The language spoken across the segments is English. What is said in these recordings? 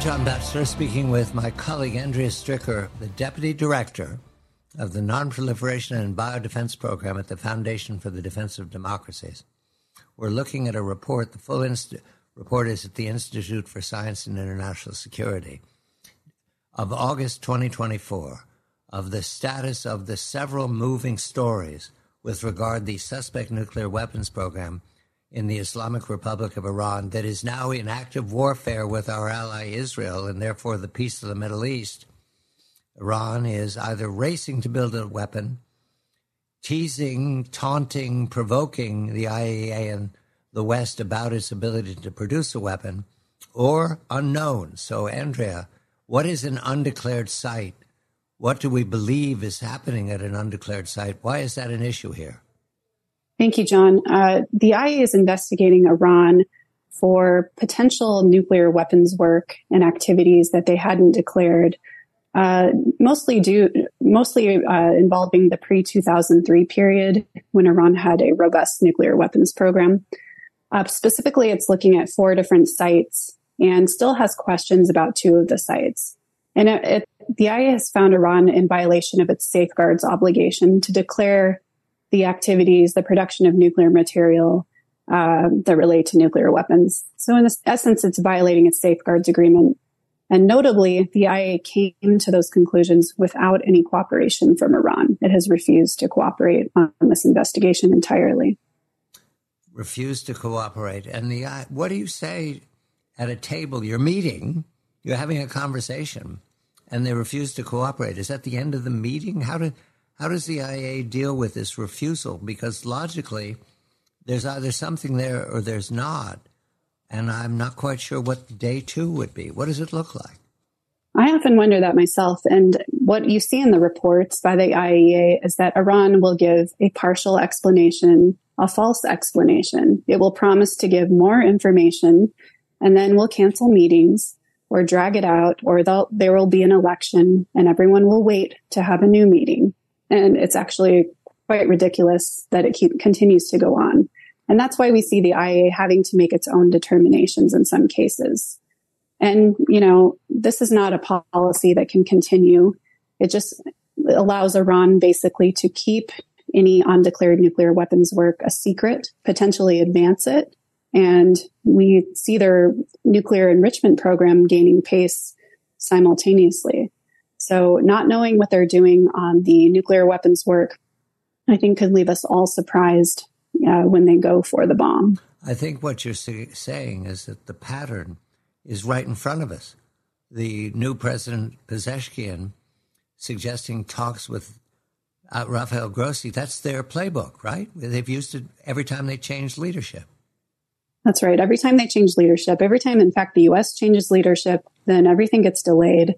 John Batchelor speaking with my colleague Andrea Stricker, the Deputy Director of the Non-Proliferation and Biodefense Program at the Foundation for the Defense of Democracies. We're looking at a report. The full report is at the Institute for Science and International Security of August 2024 of the status of the several moving stories with regard to the suspect nuclear weapons program in the Islamic Republic of Iran that is now in active warfare with our ally Israel and therefore the peace of the Middle East. Iran is either racing to build a weapon, teasing, taunting, provoking the IAEA and the West about its ability to produce a weapon, or unknown. So, Andrea, what is an undeclared site? What do we believe is happening at an undeclared site? Why is that an issue here? Thank you, John. The IAEA is investigating Iran for potential nuclear weapons work and activities that they hadn't declared, mostly involving the pre-2003 period when Iran had a robust nuclear weapons program. Specifically, it's looking at 4 different sites and still has questions about 2 of the sites. And the IAEA has found Iran in violation of its safeguards obligation to declare the activities, the production of nuclear material that relate to nuclear weapons. So in essence, it's violating its safeguards agreement. And notably, the IAEA came to those conclusions without any cooperation from Iran. It has refused to cooperate on this investigation entirely. Refused to cooperate. And what do you say at a table? You're meeting, you're having a conversation, and they refuse to cooperate. Is that the end of the meeting? How does the IAEA deal with this refusal? Because logically, there's either something there or there's not. And I'm not quite sure what day 2 would be. What does it look like? I often wonder that myself. And what you see in the reports by the IAEA is that Iran will give a partial explanation, a false explanation. It will promise to give more information and then will cancel meetings or drag it out, or there will be an election and everyone will wait to have a new meeting. And it's actually quite ridiculous that it continues to go on. And that's why we see the IAEA having to make its own determinations in some cases. And, this is not a policy that can continue. It just allows Iran basically to keep any undeclared nuclear weapons work a secret, potentially advance it. And we see their nuclear enrichment program gaining pace simultaneously. So not knowing what they're doing on the nuclear weapons work, I think could leave us all surprised when they go for the bomb. I think what you're saying is that the pattern is right in front of us. The new President Pezeshkian suggesting talks with Rafael Grossi, that's their playbook, right? They've used it every time they change leadership. That's right. Every time they change leadership, every time, in fact, the U.S. changes leadership, then everything gets delayed.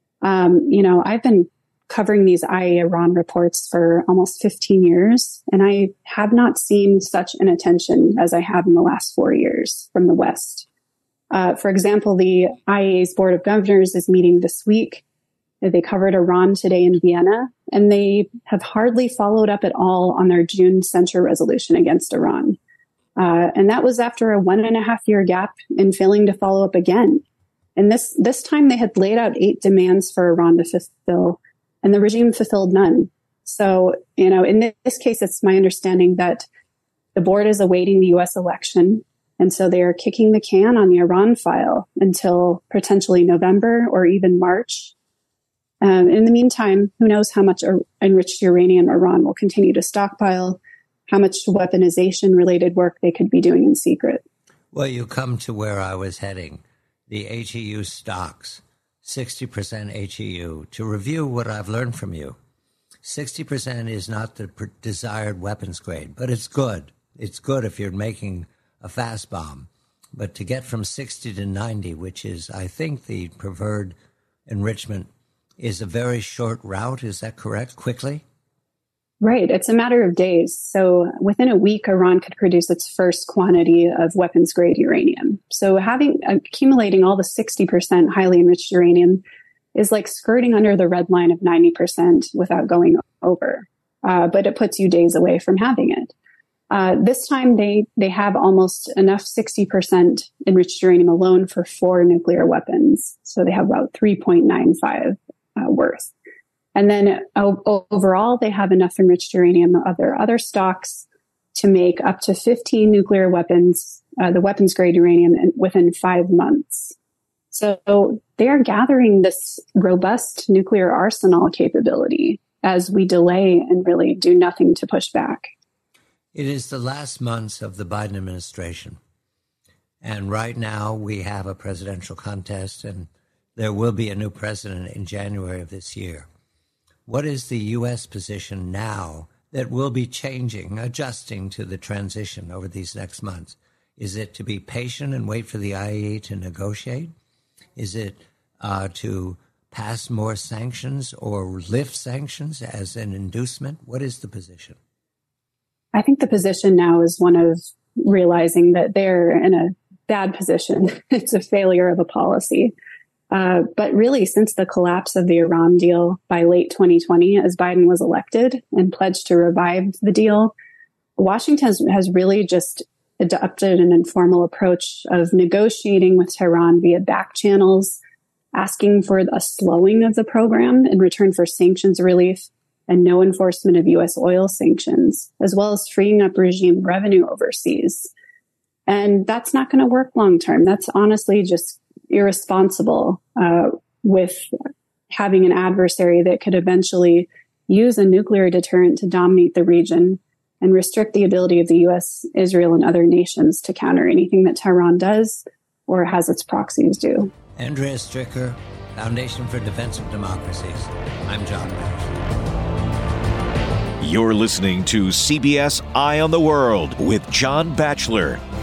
I've been covering these IAEA Iran reports for almost 15 years, and I have not seen such an attention as I have in the last 4 years from the West. For example, the IAEA's Board of Governors is meeting this week. They covered Iran today in Vienna, and they have hardly followed up at all on their June censure resolution against Iran. And that was after a 1.5-year gap in failing to follow up again. And this time they had laid out 8 demands for Iran to fulfill, and the regime fulfilled none. So, in this case, it's my understanding that the board is awaiting the U.S. election. And so they are kicking the can on the Iran file until potentially November or even March. In the meantime, who knows how much enriched uranium Iran will continue to stockpile, how much weaponization-related work they could be doing in secret. Well, you come to where I was heading. The HEU stocks, 60% HEU. To review what I've learned from you, 60% is not the desired weapons grade, but it's good. It's good if you're making a fast bomb. But to get from 60 to 90, which is, I think, the preferred enrichment, is a very short route. Is that correct? Quickly? Right. It's a matter of days. So within a week, Iran could produce its first quantity of weapons-grade uranium. So accumulating all the 60% highly enriched uranium is like skirting under the red line of 90% without going over. But it puts you days away from having it. This time they have almost enough 60% enriched uranium alone for 4 nuclear weapons. So they have about 3.95 worth. And then overall, they have enough enriched uranium of their other stocks to make up to 15 nuclear weapons, the weapons grade uranium, within 5 months. So they are gathering this robust nuclear arsenal capability as we delay and really do nothing to push back. It is the last months of the Biden administration. And right now we have a presidential contest, and there will be a new president in January of this year. What is the U.S. position now that will be changing, adjusting to the transition over these next months? Is it to be patient and wait for the IAEA to negotiate? Is it to pass more sanctions or lift sanctions as an inducement? What is the position? I think the position now is one of realizing that they're in a bad position. It's a failure of a policy. But really, since the collapse of the Iran deal by late 2020, as Biden was elected and pledged to revive the deal, Washington has really just adopted an informal approach of negotiating with Tehran via back channels, asking for a slowing of the program in return for sanctions relief and no enforcement of U.S. oil sanctions, as well as freeing up regime revenue overseas. And that's not going to work long term. That's honestly just irresponsible with having an adversary that could eventually use a nuclear deterrent to dominate the region and restrict the ability of the U.S., Israel, and other nations to counter anything that Tehran does or has its proxies do. Andrea Stricker, Foundation for Defense of Democracies. I'm John Batchelor. You're listening to CBS Eye on the World with John Batchelor.